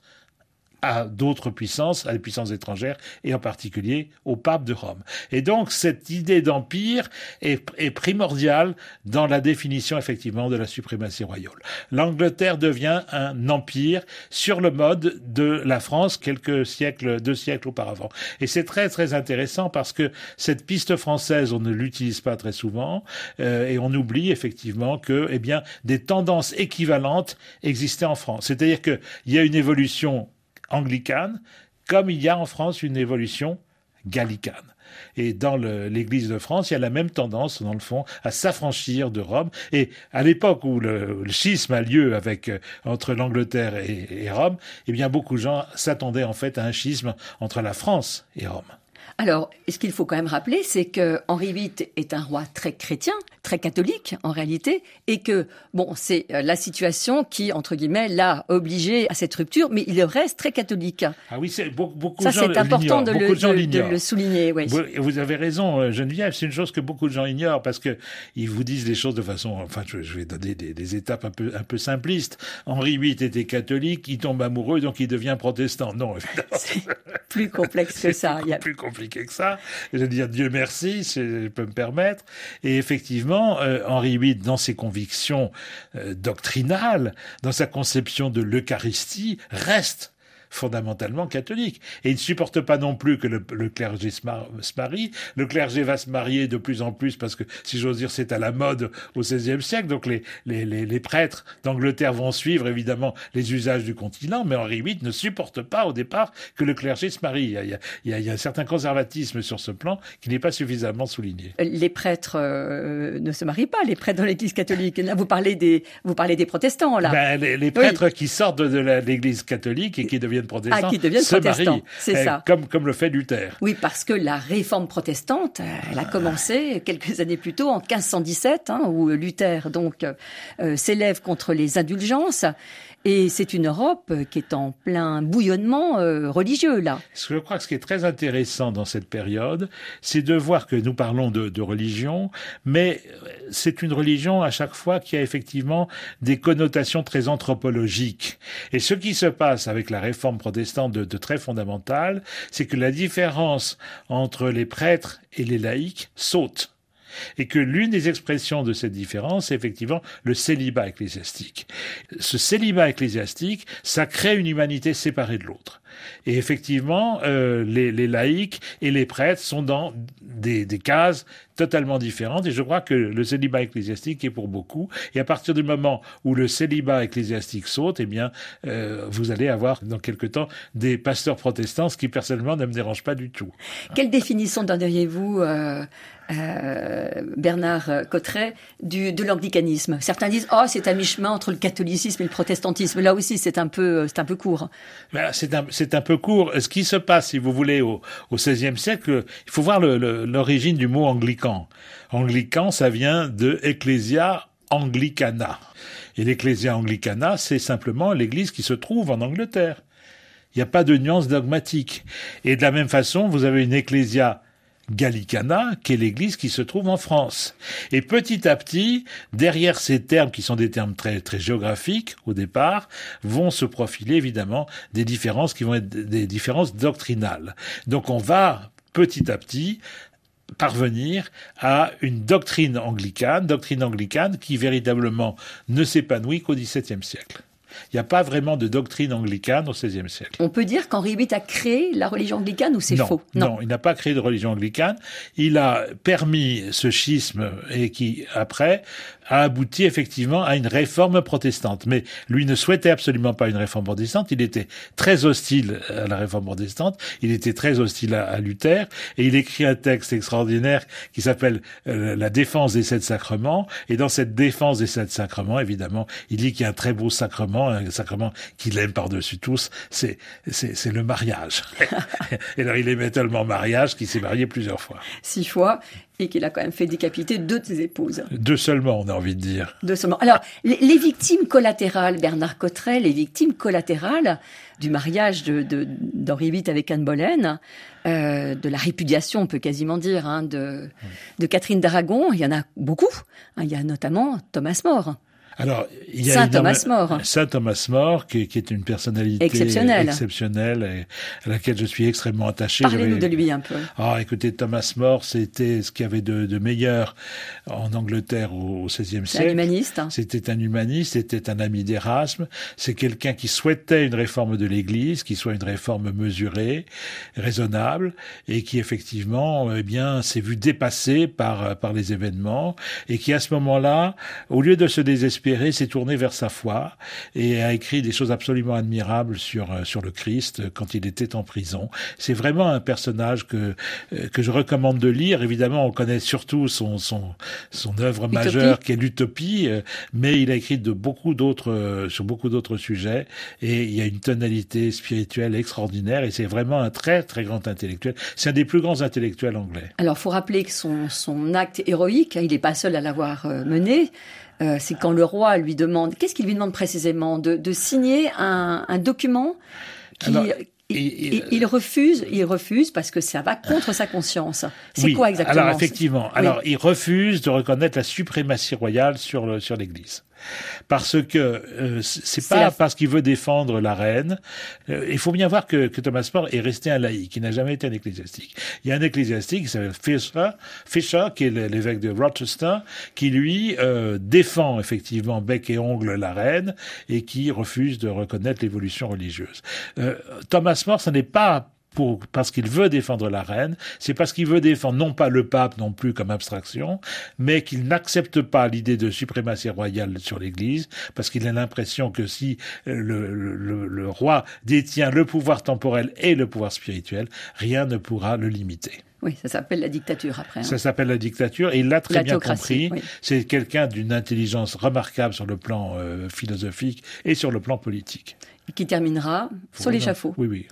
à d'autres puissances, à des puissances étrangères, et en particulier au pape de Rome. Et donc, cette idée d'empire est primordiale dans la définition, effectivement, de la suprématie royale. L'Angleterre devient un empire sur le mode de la France 2 siècles auparavant. Et c'est très, très intéressant parce que cette piste française, on ne l'utilise pas très souvent, et on oublie, effectivement, que, des tendances équivalentes existaient en France. C'est-à-dire qu'il y a une évolution anglicane, comme il y a en France une évolution gallicane. Et dans l'Église de France, il y a la même tendance, dans le fond, à s'affranchir de Rome. Et à l'époque où le schisme a lieu entre l'Angleterre et Rome, beaucoup de gens s'attendaient en fait à un schisme entre la France et Rome. Alors, ce qu'il faut quand même rappeler, c'est que Henri VIII est un roi très chrétien, très catholique en réalité, et que, c'est la situation qui, entre guillemets, l'a obligé à cette rupture, mais il reste très catholique. Ah oui, beaucoup de gens l'ignorent. Ça, c'est important de le souligner. Oui. Vous avez raison, Geneviève, c'est une chose que beaucoup de gens ignorent, parce que ils vous disent les choses de façon, je vais donner des étapes un peu simplistes. Henri VIII était catholique, il tombe amoureux, donc il devient protestant. Non, évidemment. C'est plus complexe que ça. C'est plus compliqué que ça. Je veux dire, Dieu merci, je peux me permettre. Et effectivement, Henri VIII, dans ses convictions doctrinales, dans sa conception de l'Eucharistie, reste fondamentalement catholique. Et il ne supporte pas non plus que le clergé se marie. Le clergé va se marier de plus en plus parce que, si j'ose dire, c'est à la mode au XVIe siècle. Donc les prêtres d'Angleterre vont suivre évidemment les usages du continent, mais Henri VIII ne supporte pas au départ que le clergé se marie. Il y a un certain conservatisme sur ce plan qui n'est pas suffisamment souligné. Les prêtres ne se marient pas, les prêtres dans l'Église catholique. Là, vous parlez des protestants, là. Les prêtres qui sortent de l'Église catholique et qui deviennent protestants, qui deviennent protestants, c'est ça. Comme le fait Luther. Oui, parce que la réforme protestante, elle a commencé quelques années plus tôt, en 1517, où Luther donc s'élève contre les indulgences. Et c'est une Europe qui est en plein bouillonnement religieux, là. Je crois que ce qui est très intéressant dans cette période, c'est de voir que nous parlons de religion, mais c'est une religion à chaque fois qui a effectivement des connotations très anthropologiques. Et ce qui se passe avec la réforme protestante de très fondamentale, c'est que la différence entre les prêtres et les laïcs saute. Et que l'une des expressions de cette différence, c'est effectivement le célibat ecclésiastique. Ce célibat ecclésiastique, ça crée une humanité séparée de l'autre. Et effectivement, les laïcs et les prêtres sont dans des cases totalement différentes. Et je crois que le célibat ecclésiastique est pour beaucoup. Et à partir du moment où le célibat ecclésiastique saute, eh bien, vous allez avoir dans quelque temps des pasteurs protestants, ce qui personnellement ne me dérange pas du tout. Quelle définition donneriez-vous Bernard Cotteray, de l'anglicanisme? Certains disent c'est à mi-chemin entre le catholicisme et le protestantisme. Là aussi, c'est un peu court. Ben, c'est un peu court. Ce qui se passe, si vous voulez, au XVIe siècle, il faut voir l'origine du mot anglican. Anglican, ça vient de Ecclesia Anglicana. Et l'Ecclesia Anglicana, c'est simplement l'église qui se trouve en Angleterre. Il n'y a pas de nuance dogmatique. Et de la même façon, vous avez une Ecclesia Gallicana, qui est l'église qui se trouve en France. Et petit à petit, derrière ces termes, qui sont des termes très, très géographiques, au départ, vont se profiler, évidemment, des différences qui vont être des différences doctrinales. Donc on va, petit à petit, parvenir à une doctrine anglicane qui véritablement ne s'épanouit qu'au XVIIe siècle. Il n'y a pas vraiment de doctrine anglicane au XVIe siècle. On peut dire qu'Henri VIII a créé la religion anglicane ou c'est faux? Non, il n'a pas créé de religion anglicane. Il a permis ce schisme et qui, après, a abouti effectivement à une réforme protestante. Mais lui ne souhaitait absolument pas une réforme protestante. Il était très hostile à la réforme protestante. Il était très hostile à Luther. Et il écrit un texte extraordinaire qui s'appelle La défense des 7 sacrements. Et dans cette défense des 7 sacrements, évidemment, il dit qu'il y a un très beau sacrement, un sacrement qu'il aime par-dessus tous, c'est le mariage. Et alors il aimait tellement le mariage qu'il s'est marié plusieurs fois. 6 fois, et qu'il a quand même fait décapiter 2 de ses épouses. 2 seulement, on a envie de dire. 2 seulement. Alors, les victimes collatérales, Bernard Cotteray, les victimes collatérales du mariage d'Henri VIII avec Anne Boleyn, de la répudiation, on peut quasiment dire, de Catherine d'Aragon, il y en a beaucoup. Il y a notamment Thomas More. Alors, il y a Saint Thomas More. Saint Thomas More, qui est une personnalité exceptionnelle et à laquelle je suis extrêmement attaché. Parlez-nous de lui un peu. Écoutez, Thomas More, c'était ce qu'il y avait de meilleur en Angleterre au XVIe siècle. Un humaniste. C'était un humaniste, c'était un ami d'Erasme. C'est quelqu'un qui souhaitait une réforme de l'Église, qui soit une réforme mesurée, raisonnable, et qui effectivement, s'est vu dépassé par les événements, et qui à ce moment-là, au lieu de se désespérer, s'est tourné vers sa foi et a écrit des choses absolument admirables sur le Christ quand il était en prison. C'est vraiment un personnage que je recommande de lire. Évidemment, on connaît surtout son œuvre majeure qui est l'Utopie, mais il a écrit sur beaucoup d'autres sujets et il y a une tonalité spirituelle extraordinaire et c'est vraiment un très très grand intellectuel. C'est un des plus grands intellectuels anglais. Alors, faut rappeler que son acte héroïque, il n'est pas seul à l'avoir mené. C'est quand le roi lui demande, qu'est-ce qu'il lui demande précisément, de signer un document qui... Alors, il refuse parce que ça va contre sa conscience. C'est quoi exactement? Alors effectivement, il refuse de reconnaître la suprématie royale sur l'Église. Parce que c'est pas parce qu'il veut défendre la reine. Il faut bien voir que Thomas More est resté un laïc, il n'a jamais été un ecclésiastique. Il y a un ecclésiastique qui s'appelle Fisher, qui est l'évêque de Rochester, qui lui défend effectivement bec et ongle la reine et qui refuse de reconnaître l'évolution religieuse. Thomas More, ce n'est pas parce qu'il veut défendre la reine, c'est parce qu'il veut défendre non pas le pape non plus comme abstraction, mais qu'il n'accepte pas l'idée de suprématie royale sur l'Église, parce qu'il a l'impression que si le roi détient le pouvoir temporel et le pouvoir spirituel, rien ne pourra le limiter. Oui, ça s'appelle la dictature après. Ça s'appelle la dictature et il l'a très bien compris. Oui. C'est quelqu'un d'une intelligence remarquable sur le plan philosophique et sur le plan politique. Qui terminera sur l'échafaud. Oui,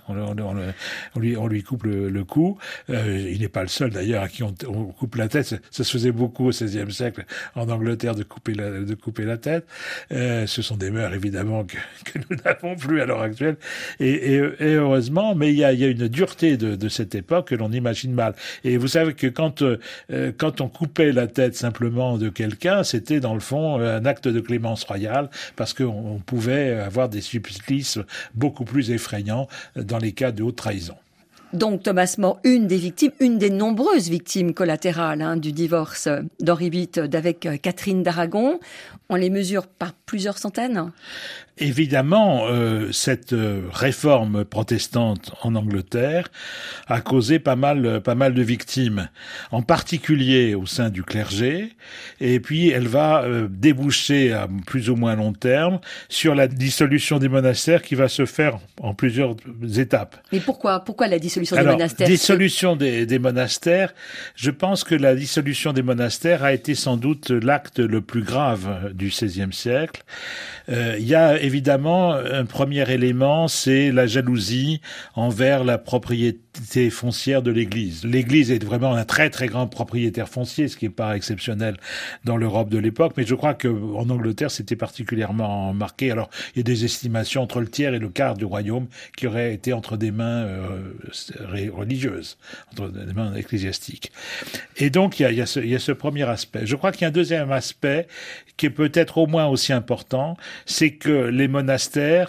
on lui coupe le cou. Il n'est pas le seul d'ailleurs à qui on coupe la tête. Ça se faisait beaucoup au XVIe siècle en Angleterre de couper la tête. Ce sont des mœurs évidemment que nous n'avons plus à l'heure actuelle. Et heureusement, mais il y a une dureté de cette époque que l'on imagine mal. Et vous savez que quand on coupait la tête simplement de quelqu'un, c'était dans le fond un acte de clémence royale parce qu'on pouvait avoir des supplices beaucoup plus effrayants dans les cas de haute trahison. Donc Thomas More, une des nombreuses victimes collatérales du divorce d'Henri VIII avec Catherine d'Aragon. On les mesure par plusieurs centaines. Évidemment, cette réforme protestante en Angleterre a causé pas mal de victimes, en particulier au sein du clergé, et puis elle va déboucher à plus ou moins long terme sur la dissolution des monastères qui va se faire en plusieurs étapes. Mais pourquoi la dissolution des monastères? Dissolution des monastères, je pense que la dissolution des monastères a été sans doute l'acte le plus grave du XVIe siècle. Il y a évidemment un premier élément, c'est la jalousie envers la propriété foncière de l'Église. L'Église est vraiment un très très grand propriétaire foncier, ce qui n'est pas exceptionnel dans l'Europe de l'époque, mais je crois que en Angleterre c'était particulièrement marqué. Alors il y a des estimations entre le tiers et le quart du royaume qui auraient été entre des mains religieuses, entre des mains ecclésiastiques. Et donc il y a ce premier aspect. Je crois qu'il y a un deuxième aspect qui est peut-être au moins aussi important, c'est que les monastères,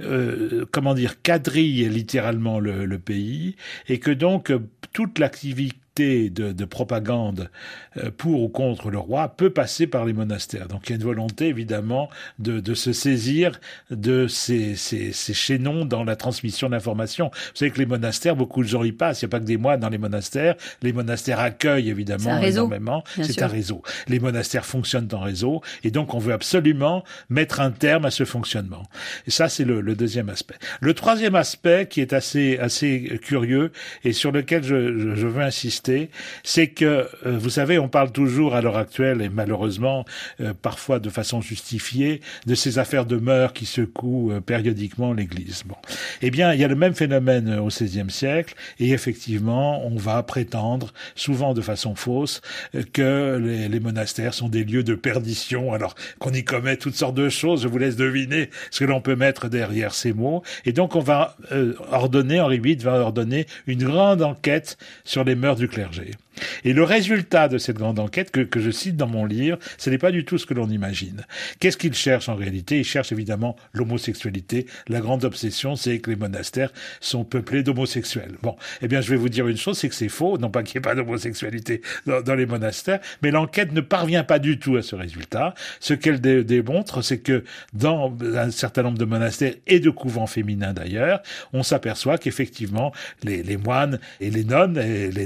quadrillent littéralement le pays, et que donc toute l'activité de propagande pour ou contre le roi peut passer par les monastères. Donc il y a une volonté évidemment de se saisir de ces chaînons dans la transmission d'informations. Vous savez que les monastères, beaucoup de gens y passent, il n'y a pas que des moines dans les monastères. Les monastères accueillent évidemment énormément. C'est un réseau. Les monastères fonctionnent en réseau et donc on veut absolument mettre un terme à ce fonctionnement. Et ça c'est le deuxième aspect. Le troisième aspect qui est assez curieux et sur lequel je veux insister, c'est que, vous savez, on parle toujours à l'heure actuelle, et malheureusement, parfois de façon justifiée, de ces affaires de mœurs qui secouent périodiquement l'Église. Bon. Eh bien, il y a le même phénomène au XVIe siècle, et effectivement, on va prétendre, souvent de façon fausse, que les monastères sont des lieux de perdition, alors qu'on y commet toutes sortes de choses. Je vous laisse deviner ce que l'on peut mettre derrière ces mots. Et donc, on va Henri VIII va ordonner une grande enquête sur les mœurs du clergé. Et le résultat de cette grande enquête que je cite dans mon livre, ce n'est pas du tout ce que l'on imagine. Qu'est-ce qu'il cherche en réalité? Il cherche évidemment l'homosexualité. La grande obsession, c'est que les monastères sont peuplés d'homosexuels. Bon, eh bien je vais vous dire une chose, c'est que c'est faux, non pas qu'il n'y ait pas d'homosexualité dans les monastères, mais l'enquête ne parvient pas du tout à ce résultat. Ce qu'elle démontre, c'est que dans un certain nombre de monastères et de couvents féminins d'ailleurs, on s'aperçoit qu'effectivement les moines et les nonnes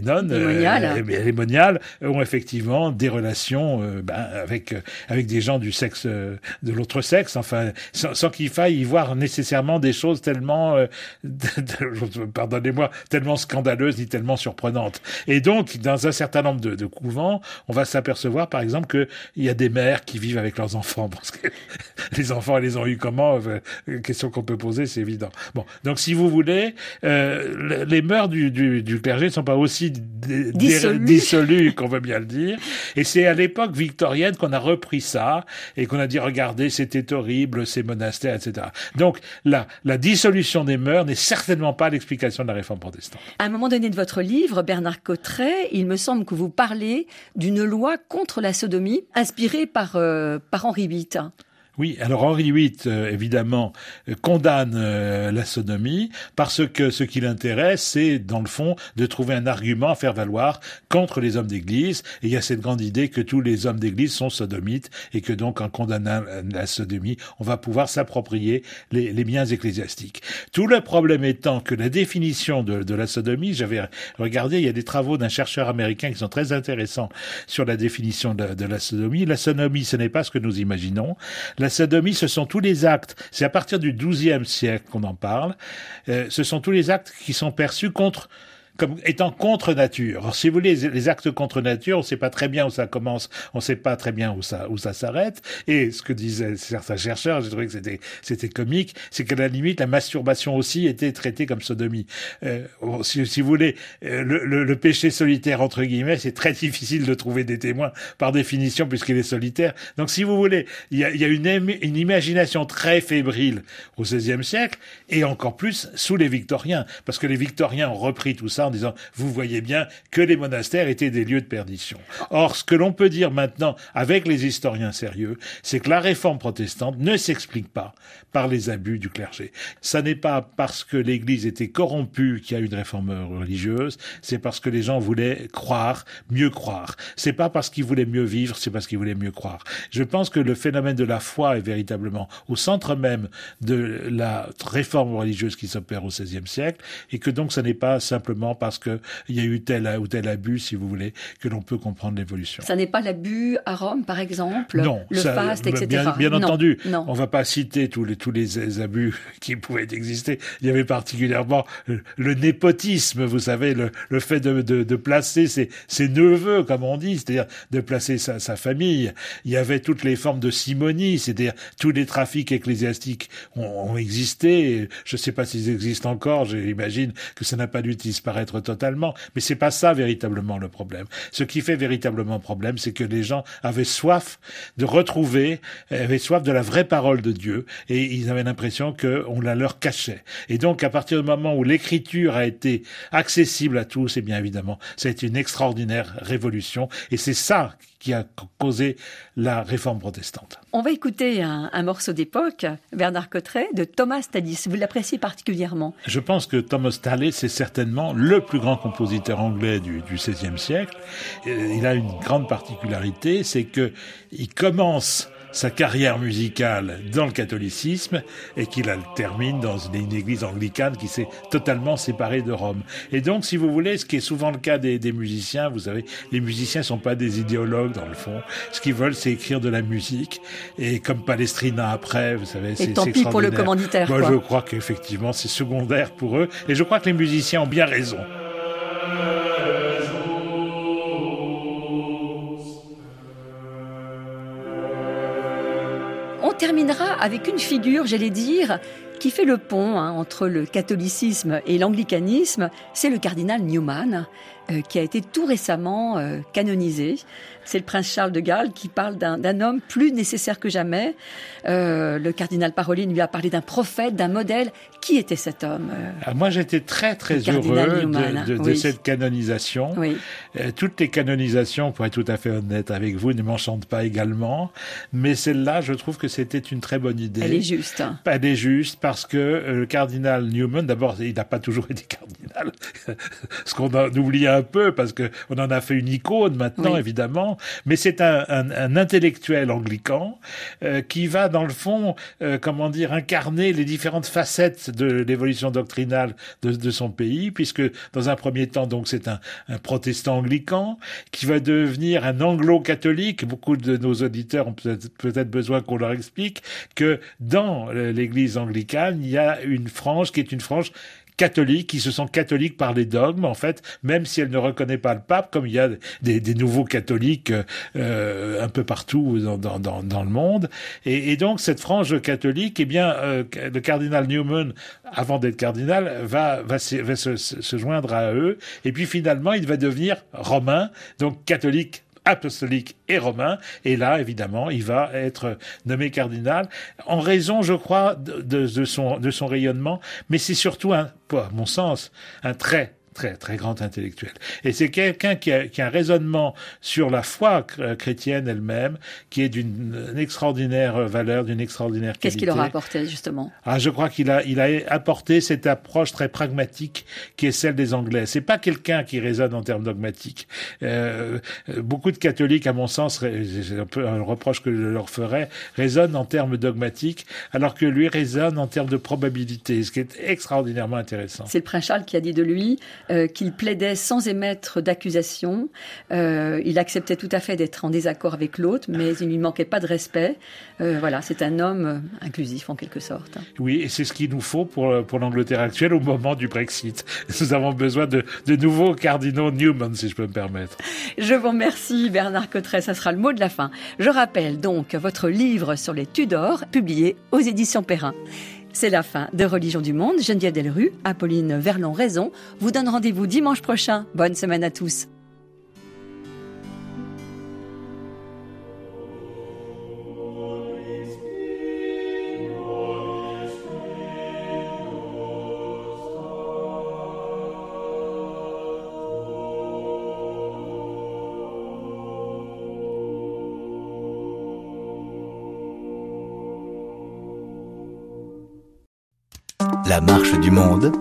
les moniales ont effectivement des relations avec des gens du sexe de l'autre sexe, enfin sans qu'il faille y voir nécessairement des choses tellement pardonnez-moi, tellement scandaleuses ni tellement surprenantes. Et donc dans un certain nombre de couvents, on va s'apercevoir par exemple que il y a des mères qui vivent avec leurs enfants parce que les enfants, elles les ont eu comment, question qu'on peut poser, c'est évident. Bon, donc si vous voulez, les mœurs du clergé ne sont pas aussi dissolu, qu'on veut bien le dire. Et c'est à l'époque victorienne qu'on a repris ça et qu'on a dit, regardez, c'était horrible, ces monastères, etc. Donc, la dissolution des mœurs n'est certainement pas l'explication de la réforme protestante. À un moment donné de votre livre, Bernard Cotteret, il me semble que vous parlez d'une loi contre la sodomie inspirée par Henri VIII. Oui, alors Henri VIII, évidemment, condamne la sodomie parce que ce qui l'intéresse, c'est, dans le fond, de trouver un argument à faire valoir contre les hommes d'église. Et il y a cette grande idée que tous les hommes d'église sont sodomites et que donc, en condamnant la sodomie, on va pouvoir s'approprier les biens ecclésiastiques. Tout le problème étant que la définition de la sodomie, j'avais regardé, il y a des travaux d'un chercheur américain qui sont très intéressants sur la définition de la sodomie. La sodomie, ce n'est pas ce que nous imaginons. La sodomie, ce sont tous les actes, c'est à partir du XIIe siècle qu'on en parle, ce sont tous les actes qui sont perçus contre comme étant contre nature. Alors, si vous voulez, les actes contre nature, on ne sait pas très bien où ça commence, on ne sait pas très bien où ça s'arrête. Et ce que disaient certains chercheurs, j'ai trouvé que c'était comique, c'est qu'à la limite, la masturbation aussi était traitée comme sodomie. Si vous voulez, le péché solitaire entre guillemets, c'est très difficile de trouver des témoins par définition puisqu'il est solitaire. Donc, si vous voulez, il y a une imagination très fébrile au XVIe siècle et encore plus sous les Victoriens, parce que les Victoriens ont repris tout ça en disant vous voyez bien que les monastères étaient des lieux de perdition. Or, ce que l'on peut dire maintenant avec les historiens sérieux, c'est que la réforme protestante ne s'explique pas par les abus du clergé. Ça n'est pas parce que l'Église était corrompue qu'il y a eu une réforme religieuse, c'est parce que les gens voulaient croire, mieux croire. C'est pas parce qu'ils voulaient mieux vivre, c'est parce qu'ils voulaient mieux croire. Je pense que le phénomène de la foi est véritablement au centre même de la réforme religieuse qui s'opère au XVIe siècle, et que donc ce n'est pas simplement parce qu'il y a eu tel ou tel abus, si vous voulez, que l'on peut comprendre l'évolution. Ça n'est pas l'abus à Rome, par exemple, non, le faste, etc. Bien non, entendu, non. On ne va pas citer tous les abus qui pouvaient exister. Il y avait particulièrement le népotisme, vous savez, le fait de placer ses neveux, comme on dit, c'est-à-dire de placer sa famille. Il y avait toutes les formes de simonie, c'est-à-dire tous les trafics ecclésiastiques ont existé. Je ne sais pas s'ils existent encore, j'imagine que ça n'a pas dû disparaître totalement, mais c'est pas ça véritablement le problème. Ce qui fait véritablement problème, c'est que les gens avaient soif de retrouver, avaient soif de la vraie parole de Dieu, et ils avaient l'impression qu'on la leur cachait. Et donc, à partir du moment où l'écriture a été accessible à tous, et bien évidemment, ça a été une extraordinaire révolution, et c'est ça qui a causé la réforme protestante. On va écouter un morceau d'époque, Bernard Cotteret, de Thomas Tallis. Vous l'appréciez particulièrement? Je pense que Thomas Tallis est certainement le plus grand compositeur anglais du XVIe siècle. Il a une grande particularité, c'est que il commence sa carrière musicale dans le catholicisme et qu'il la termine dans une église anglicane qui s'est totalement séparée de Rome. Et donc, si vous voulez, ce qui est souvent le cas des musiciens, vous savez, les musiciens sont pas des idéologues dans le fond. Ce qu'ils veulent, c'est écrire de la musique. Et comme Palestrina après, vous savez, c'est tant pis pour le commanditaire. Moi, je crois qu'effectivement, c'est secondaire pour eux. Et je crois que les musiciens ont bien raison. On terminera avec une figure, j'allais dire, qui fait le pont entre le catholicisme et l'anglicanisme. C'est le cardinal Newman, qui a été tout récemment canonisé. C'est le prince Charles de Galles qui parle d'un homme plus nécessaire que jamais. Le cardinal Parolin lui a parlé d'un prophète, d'un modèle. Qui était cet homme Moi, j'étais très heureux de cette canonisation. Oui. Toutes les canonisations, pour être tout à fait honnête avec vous, ne m'enchantent pas également. Mais celle-là, je trouve que c'était une très bonne idée. Elle est juste. Elle est juste parce que le cardinal Newman, d'abord, il n'a pas toujours été cardinal. Ce qu'on a oublié un peu, parce que on en a fait une icône maintenant, oui. Évidemment. Mais c'est un intellectuel anglican qui va, dans le fond, incarner les différentes facettes de l'évolution doctrinale de son pays, puisque dans un premier temps, donc, c'est un protestant anglican qui va devenir un anglo-catholique. Beaucoup de nos auditeurs ont peut-être besoin qu'on leur explique que dans l'église anglicane, il y a une frange qui est une frange catholiques, qui se sont catholiques par les dogmes, en fait, même si elle ne reconnaît pas le pape, comme il y a des nouveaux catholiques un peu partout dans le monde. Et donc, cette frange catholique, le cardinal Newman, avant d'être cardinal, va se joindre à eux. Et puis, finalement, il va devenir romain, donc catholique, apostolique et romain, et là, évidemment, il va être nommé cardinal en raison, je crois, de son rayonnement, mais c'est surtout, à mon sens, un très grand intellectuel. Et c'est quelqu'un qui a un raisonnement sur la foi chrétienne elle-même, qui est d'une extraordinaire valeur, d'une extraordinaire qualité. Qu'est-ce qu'il leur a apporté, justement? Je crois qu'il a apporté cette approche très pragmatique qui est celle des Anglais. C'est pas quelqu'un qui raisonne en termes dogmatiques. Beaucoup de catholiques, à mon sens, c'est un peu un reproche que je leur ferais, raisonnent en termes dogmatiques, alors que lui raisonne en termes de probabilité, ce qui est extraordinairement intéressant. C'est le prince Charles qui a dit de lui, qu'il plaidait sans émettre d'accusation. Il acceptait tout à fait d'être en désaccord avec l'autre, mais il ne lui manquait pas de respect. Voilà, c'est un homme inclusif en quelque sorte. Oui, et c'est ce qu'il nous faut pour l'Angleterre actuelle au moment du Brexit. Nous avons besoin de nouveaux cardinaux Newman, si je peux me permettre. Je vous remercie Bernard Cotterêts, ça sera le mot de la fin. Je rappelle donc votre livre sur les Tudors, publié aux éditions Perrin. C'est la fin de Religion du Monde. Geneviève Delrue, Apolline Verlon-Raison vous donne rendez-vous dimanche prochain. Bonne semaine à tous. La marche du monde.